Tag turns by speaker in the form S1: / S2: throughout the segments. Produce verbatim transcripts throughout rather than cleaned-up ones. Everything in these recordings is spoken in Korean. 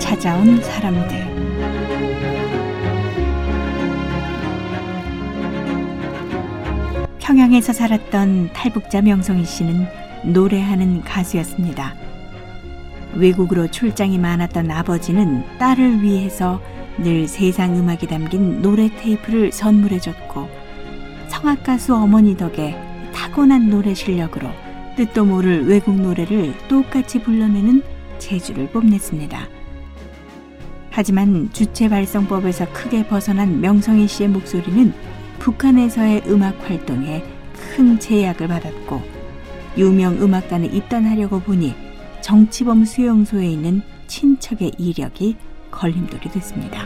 S1: 찾아온 사람들. 평양에서 살았던 탈북자 명성희 씨는 노래하는 가수였습니다. 외국으로 출장이 많았던 아버지는 딸을 위해서 늘 세상 음악이 담긴 노래 테이프를 선물해줬고, 성악 가수 어머니 덕에 타고난 노래 실력으로 뜻도 모를 외국 노래를 똑같이 불러내는 재주를 뽐냈습니다. 하지만 주체발성법에서 크게 벗어난 명성희 씨의 목소리는 북한에서의 음악 활동에 큰 제약을 받았고, 유명 음악단에 입단하려고 보니 정치범 수용소에 있는 친척의 이력이 걸림돌이 됐습니다.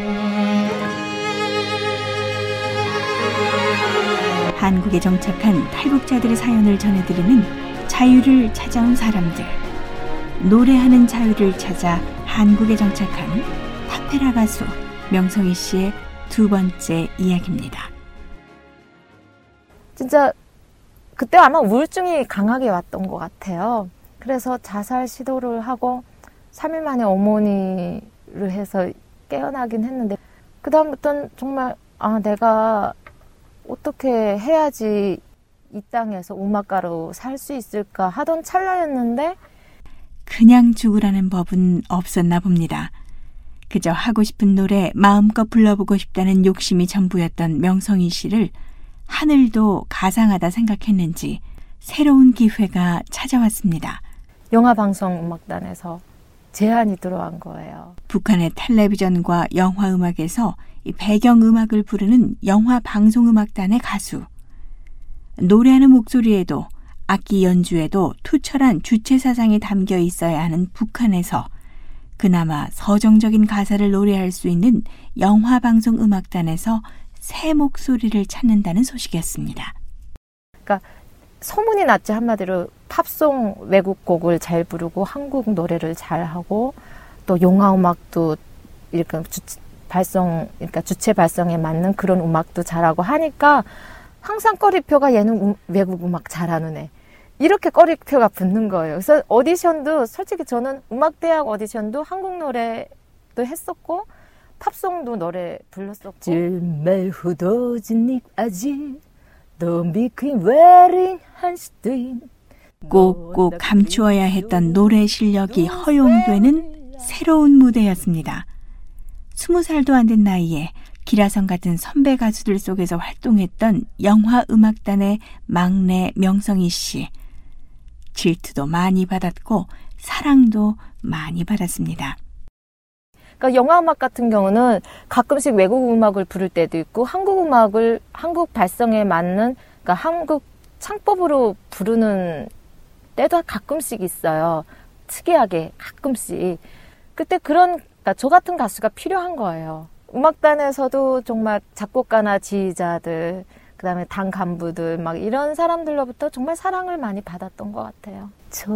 S1: 한국에 정착한 탈북자들의 사연을 전해드리는 자유를 찾아온 사람들. 노래하는 자유를 찾아 한국에 정착한 타페라 가수 명성희 씨의 두 번째 이야기입니다.
S2: 진짜 그때 아마 우울증이 강하게 왔던 것 같아요. 그래서 자살 시도를 하고 삼 일 만에 어머니를 해서 깨어나긴 했는데, 그 다음부터는 정말 아 내가 어떻게 해야지 이 땅에서 음악가로 살 수 있을까 하던 찰나였는데,
S1: 그냥 죽으라는 법은 없었나 봅니다. 그저 하고 싶은 노래 마음껏 불러보고 싶다는 욕심이 전부였던 명성희 씨를 하늘도 가상하다 생각했는지 새로운 기회가 찾아왔습니다.
S2: 영화방송음악단에서 제안이 들어온 거예요.
S1: 북한의 텔레비전과 영화음악에서 이 배경음악을 부르는 영화방송음악단의 가수. 노래하는 목소리에도 악기 연주에도 투철한 주체사상이 담겨 있어야 하는 북한에서 그나마 서정적인 가사를 노래할 수 있는 영화방송음악단에서 새 목소리를 찾는다는 소식이었습니다.
S2: 그러니까 소문이 났죠. 한마디로 팝송 외국곡을 잘 부르고 한국 노래를 잘하고 또 영화음악도 이렇게 주체 발성, 그러니까 주체 발성에 맞는 그런 음악도 잘하고 하니까 항상 꺼리표가 얘는 음, 외국 음악 잘하는 애. 이렇게 꺼리표가 붙는 거예요. 그래서 오디션도 솔직히 저는 음악대학 오디션도 한국 노래도 했었고 팝송도 노래 불렀었고.
S3: 정말 후도진 닉 아직 Don't be wearing 한스트인.
S1: 꼭꼭 감추어야 했던 노래 실력이 허용되는 새로운 무대였습니다. 스무 살도 안 된 나이에 기라성 같은 선배 가수들 속에서 활동했던 영화음악단의 막내 명성희 씨. 질투도 많이 받았고 사랑도 많이 받았습니다.
S2: 그러니까 영화음악 같은 경우는 가끔씩 외국 음악을 부를 때도 있고 한국 음악을 한국 발성에 맞는, 그러니까 한국 창법으로 부르는 때도 가끔씩 있어요. 특이하게 가끔씩. 그때 그런, 그러니까 저 같은 가수가 필요한 거예요. 음악단에서도 정말 작곡가나 지휘자들, 그 다음에 당 간부들 막 이런 사람들로부터 정말 사랑을 많이 받았던 것 같아요.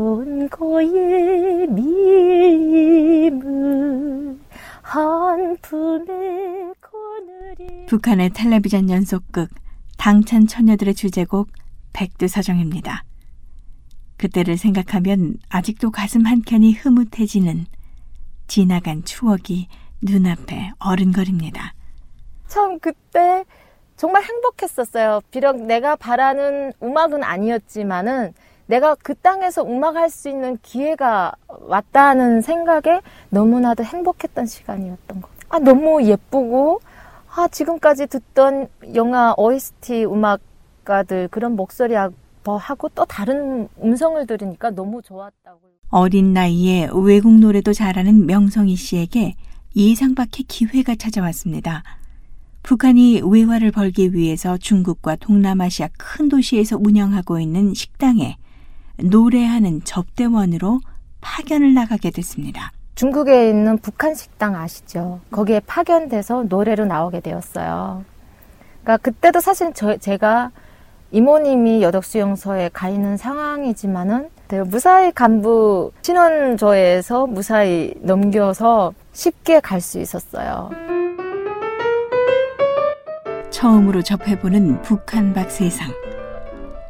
S3: 전고의 밀림을 한 품에 거느리.
S1: 북한의 텔레비전 연속극 당찬 처녀들의 주제곡 백두서정입니다. 그때를 생각하면 아직도 가슴 한켠이 흐뭇해지는 지나간 추억이 눈앞에 어른거립니다.
S2: 참 그때 정말 행복했었어요. 비록 내가 바라는 음악은 아니었지만은 내가 그 땅에서 음악할 수 있는 기회가 왔다는 생각에 너무나도 행복했던 시간이었던 것 같아요. 아, 너무 예쁘고, 아, 지금까지 듣던 영화 오에스티 음악가들 그런 목소리하고 또 다른 음성을 들으니까 너무 좋았다고.
S1: 어린 나이에 외국 노래도 잘하는 명성희 씨에게 예상 밖의 기회가 찾아왔습니다. 북한이 외화를 벌기 위해서 중국과 동남아시아 큰 도시에서 운영하고 있는 식당에 노래하는 접대원으로 파견을 나가게 됐습니다.
S2: 중국에 있는 북한 식당 아시죠? 거기에 파견돼서 노래로 나오게 되었어요. 그러니까 그때도 사실 저, 제가 이모님이 여덕수용소에 가 있는 상황이지만은 무사히 간부 신원조에서 무사히 넘겨서 쉽게 갈 수 있었어요.
S1: 처음으로 접해보는 북한 밖 세상.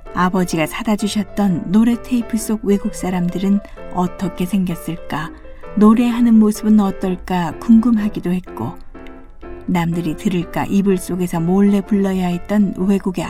S1: 아버지가 사다 주셨던 노래 테이프 속 외국 사람들은 어떻게 생겼을까 노래하는 모습은 어떨까 궁금하기도 했고 남들이 들을까 이불 속에서 몰래 불러야 했던 외국의